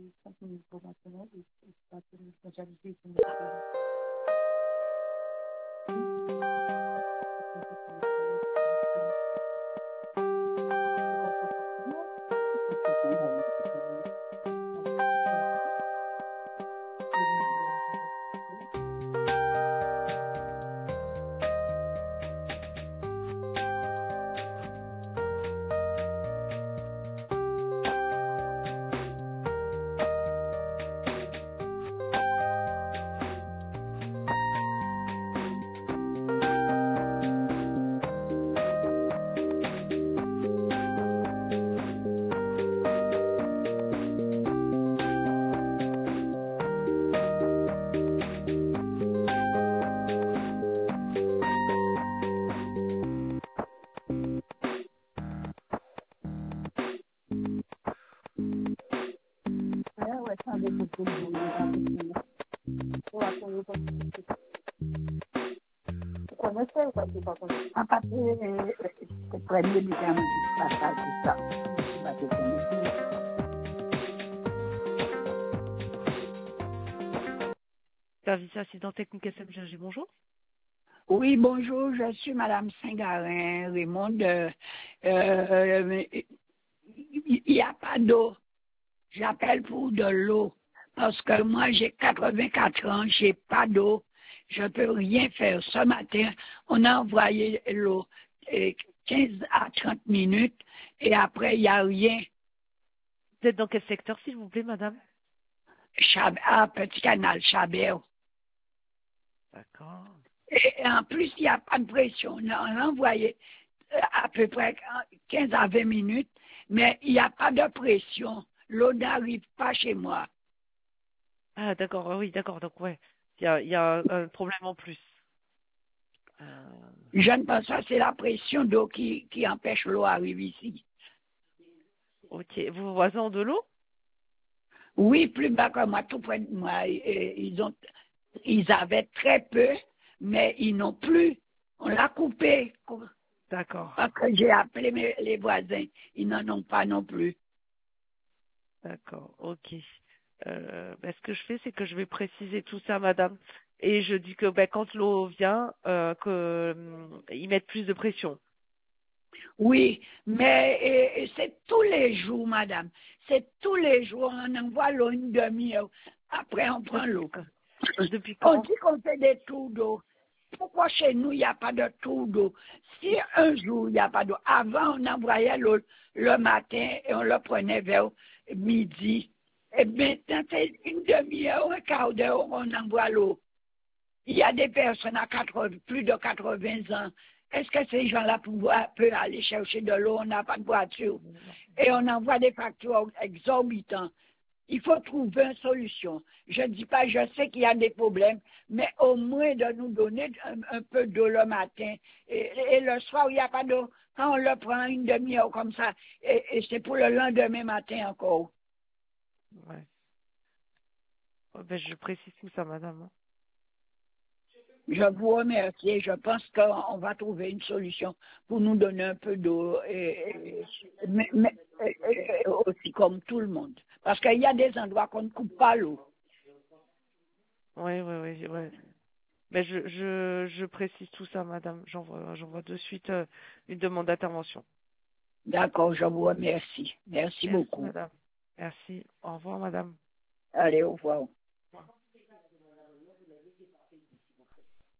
À partir du premier médicament du passage, tout ça, je vais te connaître. Service assistant technique SMGG, bonjour. Oui, bonjour, je suis Madame Saint-Garin, Raymond. Il n'y a pas d'eau. J'appelle pour de l'eau. Parce que moi, j'ai 84 ans, j'ai pas d'eau. Je ne peux rien faire. Ce matin, on a envoyé l'eau 15 à 30 minutes et après, il n'y a rien. Vous êtes dans quel secteur, s'il vous plaît, madame? Petit canal, Chabert. D'accord. Et en plus, il n'y a pas de pression. On a envoyé à peu près 15 à 20 minutes, mais il n'y a pas de pression. L'eau n'arrive pas chez moi. Ah, d'accord, oui, d'accord, donc ouais. Il y a un problème en plus. Je ne pense pas que c'est la pression d'eau qui empêche l'eau d'arriver ici. Ok, vos voisins ont de l'eau? Oui, plus bas que moi, tout près de moi, ils avaient très peu, mais ils n'ont plus. On l'a coupé. D'accord, Parce que j'ai appelé les voisins, ils n'en ont pas non plus. d'accord, ok. Ce que je fais, c'est que je vais préciser tout ça, madame. Et je dis que quand l'eau vient, ils mettent plus de pression. Oui, mais c'est tous les jours, madame. C'est tous les jours. On envoie l'eau une demi-heure. Après, on prend l'eau. Depuis On quand? dit qu'on fait des tours d'eau. Pourquoi chez nous, il n'y a pas de tour d'eau? Si un jour, il n'y a pas d'eau, avant, on envoyait l'eau le matin et on le prenait vers midi. Et maintenant, c'est une demi-heure, un quart d'heure, on envoie l'eau. Il y a des personnes à plus de 80 ans. Est-ce que ces gens-là peuvent aller chercher de l'eau? On n'a pas de voiture. Et on envoie des factures exorbitantes. Il faut trouver une solution. Je ne dis pas, je sais qu'il y a des problèmes, mais au moins de nous donner un peu d'eau le matin. Et le soir, il n'y a pas d'eau. Quand on le prend une demi-heure comme ça, et c'est pour le lendemain matin encore. Ouais. Je précise tout ça, madame. Je vous remercie et je pense qu'on va trouver une solution pour nous donner un peu d'eau, mais aussi comme tout le monde. Parce qu'il y a des endroits qu'on ne coupe pas l'eau. Oui, oui, oui, ouais. Mais je précise tout ça, madame. J'envoie de suite une demande d'intervention. D'accord, je vous remercie. Merci Merci, beaucoup. madame. Merci. Au revoir, madame. Allez, au revoir.